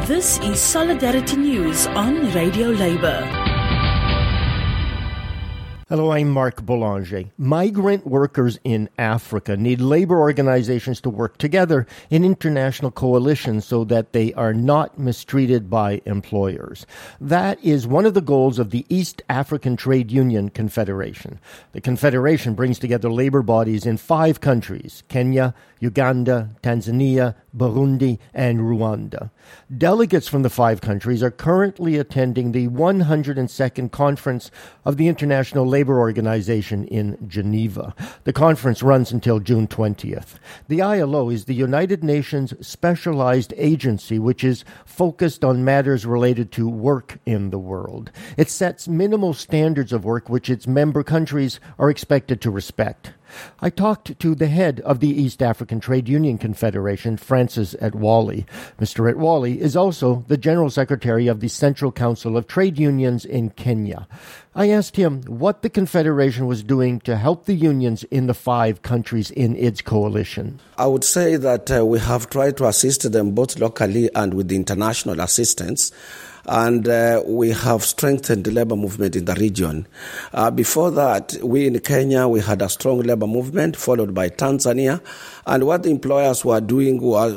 This is Solidarity News on Radio Labour. Hello, I'm Mark Boulanger. Migrant workers in Africa need labor organizations to work together in international coalitions so that they are not mistreated by employers. That is one of the goals of the East African Trade Union Confederation. The Confederation brings together labor bodies in 5 countries: Kenya, Uganda, Tanzania, Burundi, and Rwanda. Delegates from the 5 countries are currently attending the 102nd Conference of the International Labour Organization in Geneva. The conference runs until June 20th. The ILO is the United Nations specialized agency which is focused on matters related to work in the world. It sets minimal standards of work which its member countries are expected to respect. I talked to the head of the East African Trade Union Confederation, Francis Atwoli. Mr. Atwoli is also the General Secretary of the Central Council of Trade Unions in Kenya. I asked him what the Confederation was doing to help the unions in the 5 countries in its coalition. I would say that we have tried to assist them both locally and with the international assistance. And we have strengthened the labor movement in the region. Before that, we in Kenya, we had a strong labor movement followed by Tanzania. And what the employers were doing was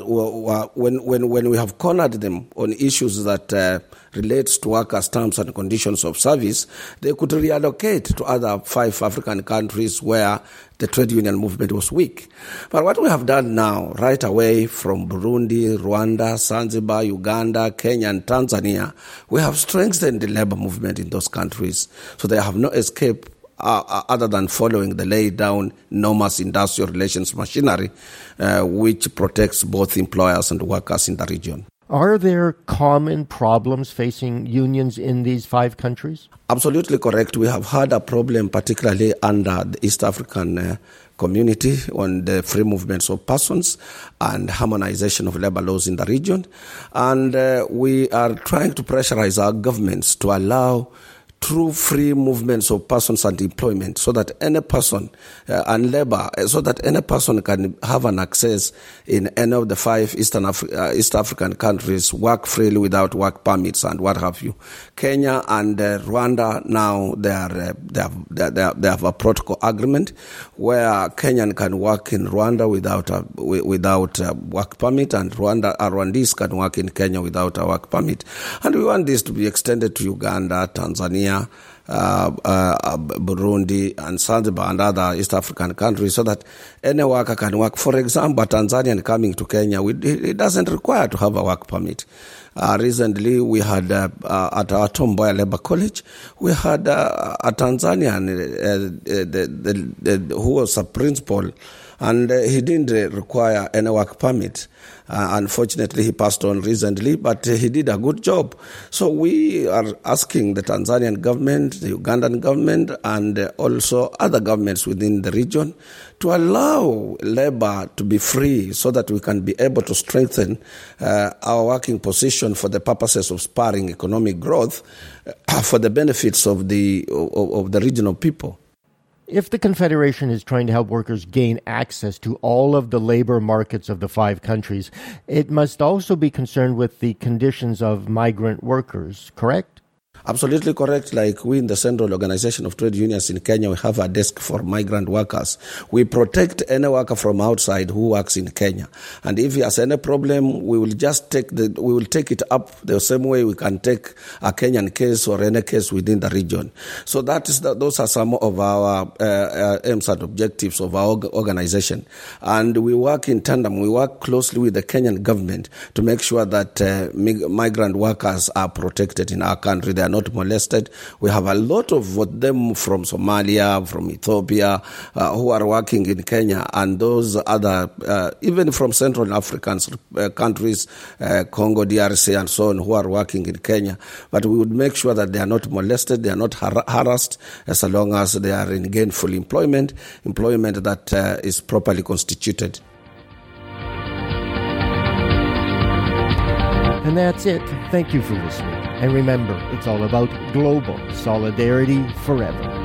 when we have cornered them on issues that relates to workers' terms and conditions of service, they could reallocate to other 5 African countries where the trade union movement was weak. But what we have done now, right away from Burundi, Rwanda, Zanzibar, Uganda, Kenya, and Tanzania, we have strengthened the labor movement in those countries. So they have no escape other than following the laid down enormous industrial relations machinery, which protects both employers and workers in the region. Are there common problems facing unions in these 5 countries? Absolutely correct. We have had a problem, particularly under the East African community, on the free movements of persons and harmonization of labor laws in the region. And we are trying to pressurize our governments to allow true free movements of persons and employment so that any person and labor, so that any person can have an access in any of the 5 East African countries, work freely without work permits and what have you. Kenya and Rwanda now they have a protocol agreement where Kenyan can work in Rwanda without a work permit, and Rwandese can work in Kenya without a work permit. And we want this to be extended to Uganda, Tanzania, Burundi, and Zanzibar and other East African countries so that any worker can work. For example, a Tanzanian coming to Kenya, it doesn't require to have a work permit. Recently, we had at our Tom Mboya Labour College, we had a Tanzanian who was a principal, and he didn't require any work permit. Unfortunately, he passed on recently, but he did a good job. So we are asking the Tanzanian government, the Ugandan government, and also other governments within the region to allow labor to be free so that we can be able to strengthen our working position for the purposes of spurring economic growth for the benefits of the regional people. If the Confederation is trying to help workers gain access to all of the labor markets of the 5 countries, it must also be concerned with the conditions of migrant workers, correct? Absolutely correct. Like we in the Central Organization of Trade Unions in Kenya, we have a desk for migrant workers. We protect any worker from outside who works in Kenya. And if he has any problem, we will just take it up the same way we can take a Kenyan case or any case within the region. So those are some of our aims and objectives of our organization. And we work in tandem. We work closely with the Kenyan government to make sure that migrant workers are protected in our country. They are not molested. We have a lot of them from Somalia, from Ethiopia, who are working in Kenya, and those other, even from Central African countries, Congo, DRC, and so on, who are working in Kenya. But we would make sure that they are not molested, they are not harassed, as long as they are in gainful employment that is properly constituted. And that's it. Thank you for listening. And remember, it's all about global solidarity forever.